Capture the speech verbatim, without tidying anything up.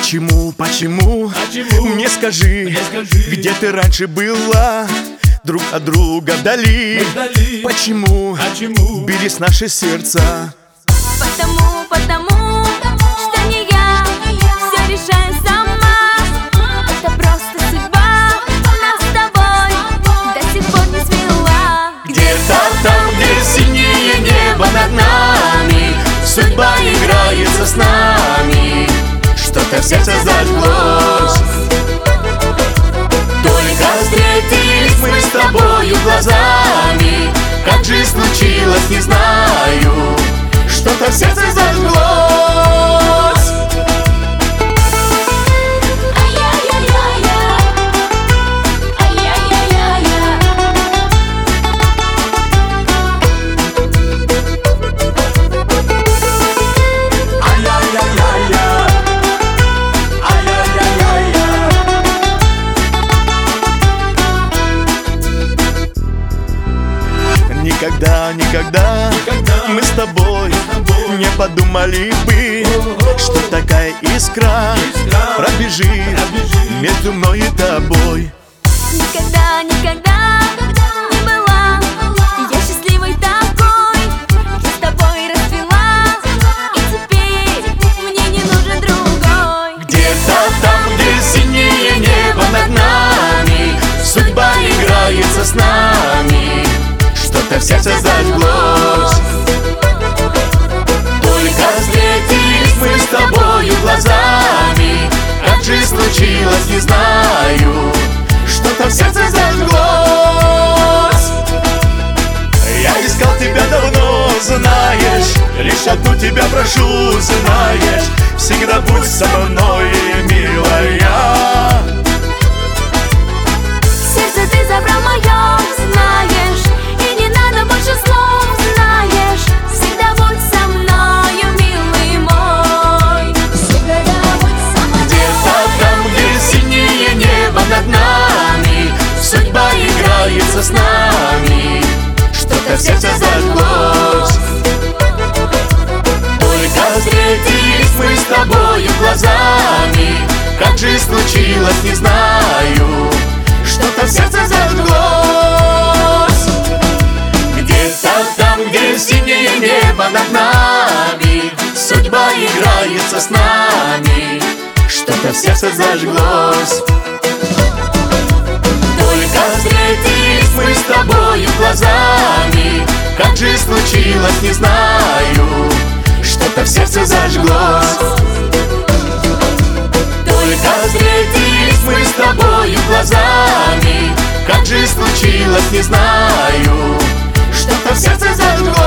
Почему, почему, почему? Мне скажи, Мне скажи, где ты раньше была? Друг от друга вдали. вдали. Почему, Почему? бились наши сердца? Потому, потому, что не я все решаю сама. Это просто судьба нас с тобой до сих пор не свела. Где-то там, где синее небо над нами, судьба играется с нами. Что-то в сердце зажглось. Только встретились мы с тобою глазами. Как же случилось, не знаю. Что-то в сердце зажглось. Никогда, никогда, Никогда мы с тобой, тобой не подумали бы, что такая искра, Искра пробежит, пробежит между мной и тобой. Никогда, никогда не была я счастливой такой. Я с тобой расцвела, и теперь мне не нужен другой. Где-то там, где синее небо над нами, судьба играется с нами. Что-то в сердце зажглось. Только встретились мы с тобою глазами. Как же случилось, не знаю. Что-то в сердце зажглось. Я искал тебя давно, знаешь. Лишь одну тебя прошу, знаешь. Всегда будь со мной, милая. Сердце ты забрал мое, знаешь. И не надо больше слов, знаешь. Всегда будь со мною, милый мой. Всегда будь со мной. Где-то там, где синее небо над нами, судьба играется с нами. Что-то в сердце зажглось. Только встретились мы с тобою глазами. Как же случилось, не знаю. Что-то в сердце зажглось. Где-то там, где синее небо над нами, судьба играется с нами. Что-то в сердце зажглось. Только встретились мы с тобою глазами. Как же случилось, не знаю. Что-то в сердце зажглось. Только встретились мы с тобою глазами. Как же случилось, не знаю. Что-то в сердце зажглось.